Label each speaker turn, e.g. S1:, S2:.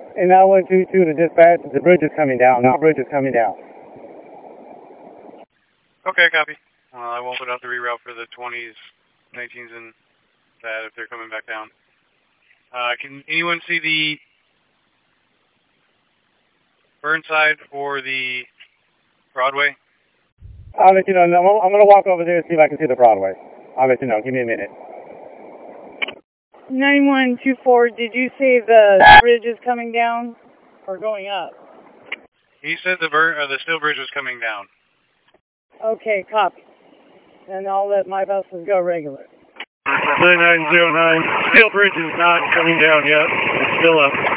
S1: And 9122 to dispatch, the bridge is coming down. Now bridge is coming down.
S2: Okay, copy. I won't put out the reroute for the 20s, 19s, and that if they're coming back down. Can anyone see the Burnside for the Broadway?
S1: I'll let you know. I'm going to walk over there and see if I can see the Broadway. I'll let you know. Give me a minute.
S3: 9124, did you say the bridge is coming down or going up?
S2: He said the steel bridge was coming down.
S3: Okay, copy. And I'll let my buses go regular.
S1: 9909, steel bridge is not coming down yet. It's still up.